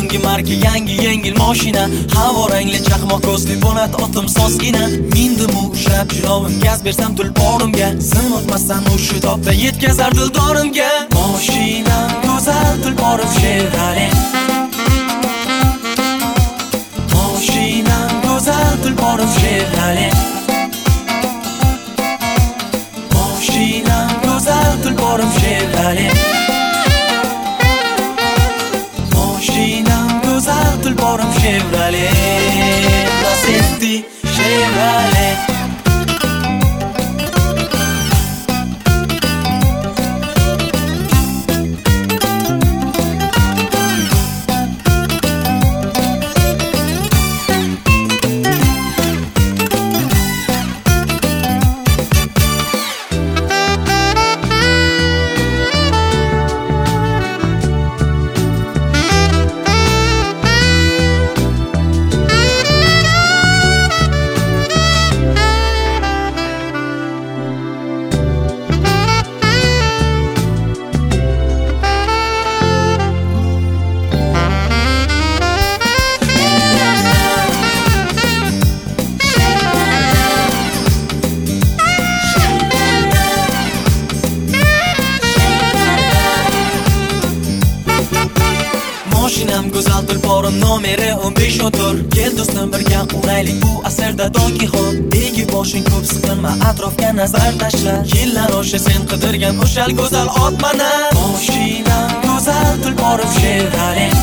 Yangi marka, yangi yengil mashina, havo rangli chaqmoq ko'zli bo'lat otim sozgina. Mindim u ushlab jilovim, gaz bersam tulporimga, sim o'tmasdan o'sha topda yetkazar dildorimga. Mashinam go'zal, tulporim Chevrolet. Mashinam go'zal, tulporim Chevrolet. Mashinam go'zal, tulporim Chevrolet. Mashinam go'zal, tulporim Chevrolet. Lacetti Chevrolet. Mashinam go'zal, tulporim nomeri 15 o'tir. Kel do'stim birga uraylik bu asrda Don Kixot. Egib boshing ko'p siqilma, atrofga nazar tashla. Yillar osha sen qidirgan o'shal go'zal ot mana. Mashinam go'zal, tulporim Chevrolet.